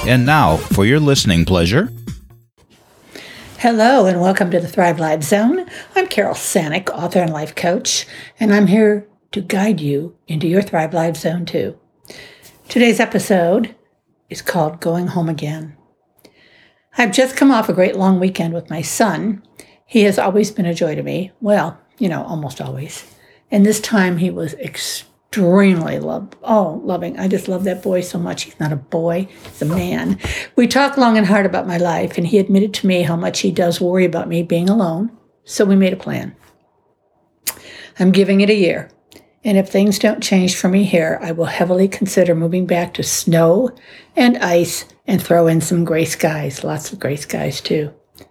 And now, for your listening pleasure. Hello, and welcome to the Thrive Live Zone. I'm Carol Sanick, author and life coach, and I'm here to guide you into your Thrive Live Zone too. Today's episode is called Going Home Again. I've just come off a great long weekend with my son. He has always been a joy to me. Well, almost always. And this time he was extremely loving. I just love that boy so much. He's not a boy, he's a man. We talked long and hard about my life, and he admitted to me how much he does worry about me being alone. So we made a plan. I'm giving it a year. And if things don't change for me here, I will heavily consider moving back to snow and ice and throw in some gray skies. Lots of gray skies, too.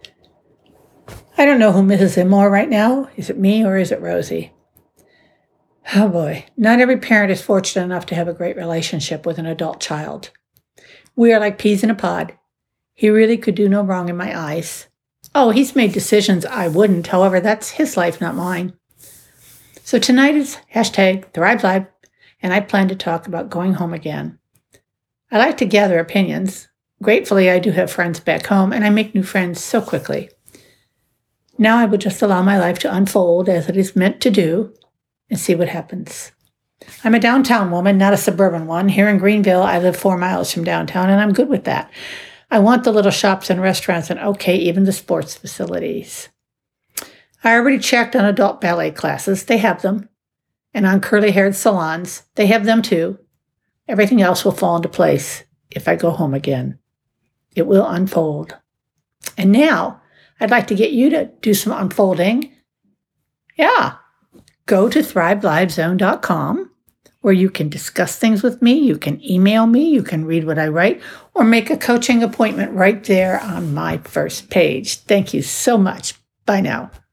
I don't know who misses him more right now. Is it me or is it Rosie? Oh boy, not every parent is fortunate enough to have a great relationship with an adult child. We are like peas in a pod. He really could do no wrong in my eyes. Oh, he's made decisions I wouldn't. However, that's his life, not mine. So tonight is #ThriveLive, and I plan to talk about going home again. I like to gather opinions. Gratefully, I do have friends back home, and I make new friends so quickly. Now I will just allow my life to unfold as it is meant to do and see what happens. I'm a downtown woman, not a suburban one. Here in Greenville, I live 4 miles from downtown, and I'm good with that. I want the little shops and restaurants and, even the sports facilities. I already checked on adult ballet classes. They have them. And on curly-haired salons, they have them too. Everything else will fall into place if I go home again. It will unfold. And now, I'd like to get you to do some unfolding. Yeah. Go to thrivelivezone.com, where you can discuss things with me. You can email me. You can read what I write, or make a coaching appointment right there on my first page. Thank you so much. Bye now.